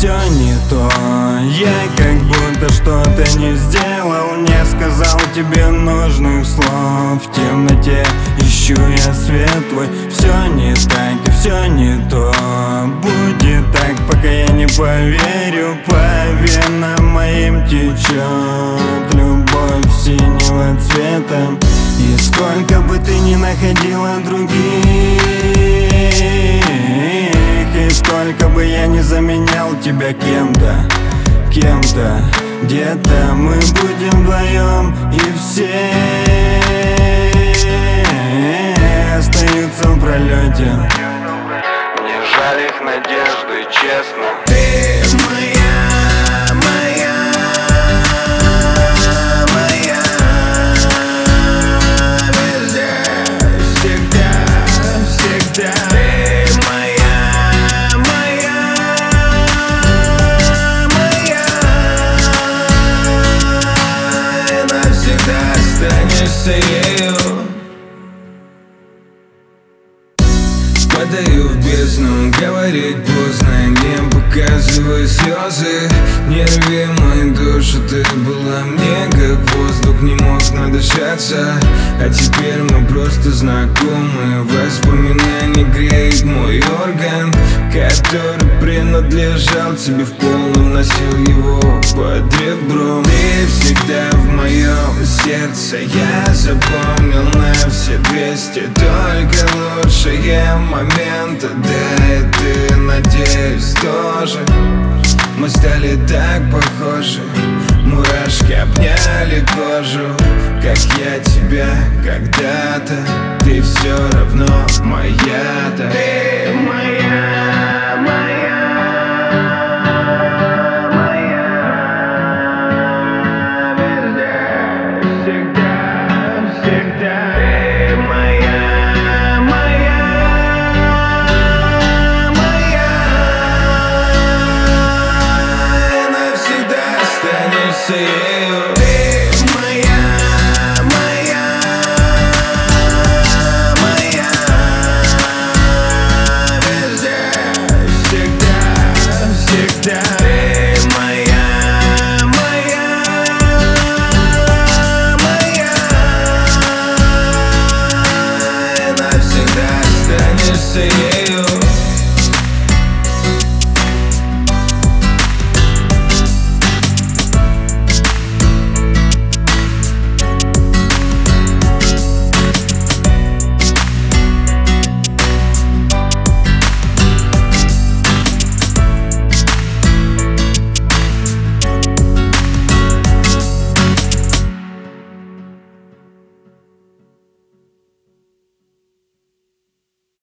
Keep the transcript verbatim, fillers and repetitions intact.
все не то. Я как будто что-то не сделал, не сказал тебе нужных слов. В темноте ищу я свет твой. Все не так и все не то. Будет так, пока я не поверю. По венам моим течет любовь синего цвета. И сколько бы ты ни находила других, и сколько бы я не заменял тебя кем-то, кем-то, где-то мы будем вдвоем, и все остаются в пролете. Мне жаль их надежды, честно. Ты моя, моя, моя, везде, всегда, всегда. Ты моя, моя, моя, и навсегда останешься ею. Падаю в бездну, говорить поздно, не показывай слезы. Не рви мою душу, ты была мне как воздух, не мог надышаться. А теперь мы просто знакомы. Воспоминания греет мой орган, который принадлежал тебе в полном, носил его под ребром. Ты всегда в моем сердце, я запомнил на все двести только лучшие моменты. Да и ты, надеюсь, тоже. Мы стали так похожи, мурашки обняли кожу, как я тебя когда-то. Ты все равно моя-то. Ты моя, моя, моя, везде, всегда, всегда. Ты моя, моя, моя, и навсегда останешься ею.